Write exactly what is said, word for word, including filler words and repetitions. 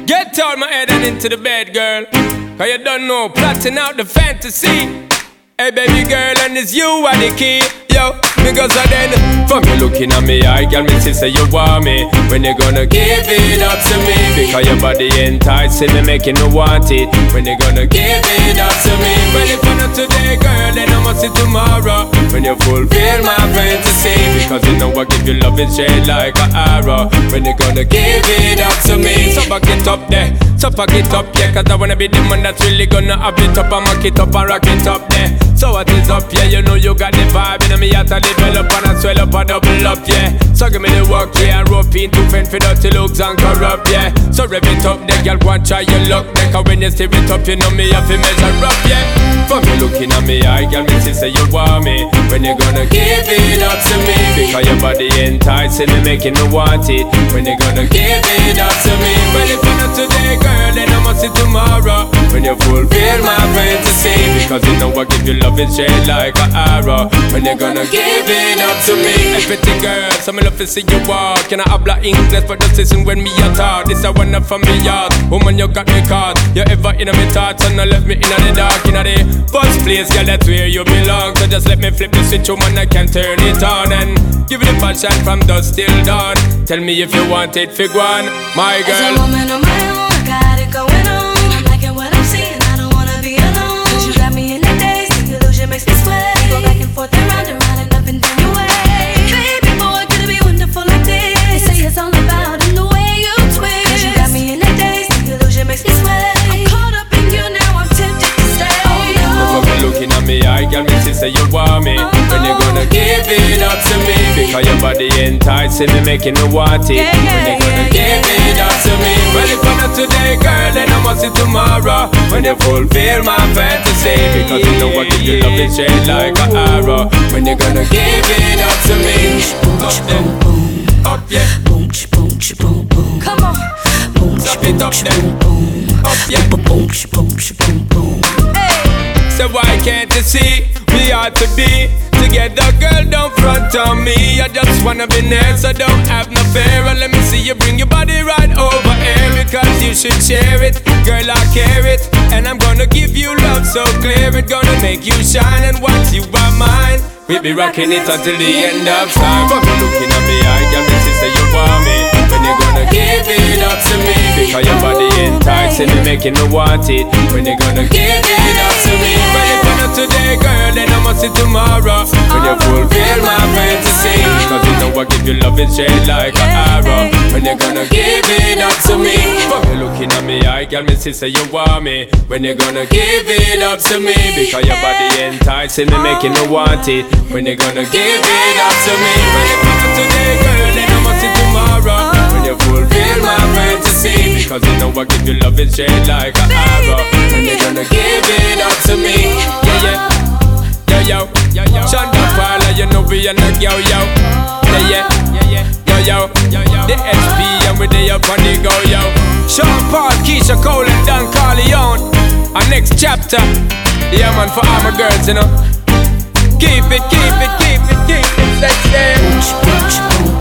Get out my head and into the bed, girl. Cause you don't know, plotting out the fantasy. Hey baby girl, and it's you are the key. Yo, because I then from you looking at me, I can me say you want me. When you gonna give it up to me? Because your body enticing me, making me want it. When you gonna give it up to me? Well, if not today, girl, then I must see tomorrow. When you fulfill my fantasy, because you know I give you love in shade like an arrow. When you gonna give it up to me? So back it up there, so back it up, yeah. Cause I wanna be the man that's really gonna have it up and mock it up and rock it up there. So what is up, yeah, you know you got the vibe. And me have to develop and I swell up and double up, yeah. So give me the work, yeah, and rope in to fend for dirty looks and corrupt, yeah. So rev it up, there, girl, go and try your luck, there. Cause when you steer it up, you know me have to measure up, yeah. For me looking at me, I girl, me say you want me. When you gonna give it up to me? Because your body enticing me, making me want it. When you gonna give it up to me? Well, if not today, girl, then I must see tomorrow. When you fulfill my fantasy, because you know I give you love in shade like an arrow. When you gonna give it up to me? Hey pretty girl, so me love to see you walk. Can I habla English, but just listen when me a talk. This a one up from me yard. Woman, you got me caught. You ever in me thoughts and not left me in the dark. In the first place, girl, that's where you belong. So just let me flip the switch, woman, I can turn it on. And give it a passion from dusk till dawn. Tell me if you want it, fig one, my girl. As a woman on my own, I got it going on. I'm liking what I'm seeing, I don't wanna be alone. Cause you got me in the days, the illusion makes me sweat. Go back and forth and round and round and up and down your way. Baby boy, could it be wonderful like this? They say it's all about in the way you twist. Cause you got me in the days, the illusion makes me sweat. I'm caught up in you now, I'm tempted to stay. Oh no. Before me looking at me, I can me say you want me. When you gonna give it up to me? Because your body enticing me, making me want it. Yeah, yeah, when you gonna yeah, give yeah, it up to me? Well, if not today, girl, then I must see tomorrow. When you fulfill my fantasy, because you know I give you love in shade like an arrow. When you gonna give it up to me? Up there, up yeah. Boom, boom, boom, boom. Come on. Boom, Stop it up there, boom, up yeah. boom, boom, boom, boom. So why can't you see we ought to be together, girl, don't front on me. I just wanna be near, so don't have no fear. And let me see you bring your body right over here. Because you should share it, girl, I care it. And I'm gonna give you love so clear. It's gonna make you shine, and once you are mine, we'll be rocking it until the end of time. But you looking at me, I can me say you want me. When you gonna give it up to me? Because your body enticing me, making me want it. When you gonna give it up to me? Well, if not today, girl, then I must see tomorrow. When you fulfill my fantasy, because you know I give you love in shade like an arrow. When you gonna give it up to me? But you looking at me, I can me say you want me. When you gonna give it up to me? Because your body enticing me, making me want it. When you gonna give it up to me? Well, if not today, girl, then I must see tomorrow. When you fulfill my fantasy, because you know I give you love in shade like an arrow. When you gonna give it up to me? Yeah, yeah. Yo, yo, yo, yo. Shonda Paula, you know we are not yo, yo. Yeah, yeah, yeah, yeah. Yo, yo, the H P and we day up on the go, yo. Sean Paul, Keisha Cole and Don Corleone. Our next chapter. Yeah, man, for all my girls, you know. Keep it, keep it, keep it, keep it, let's say.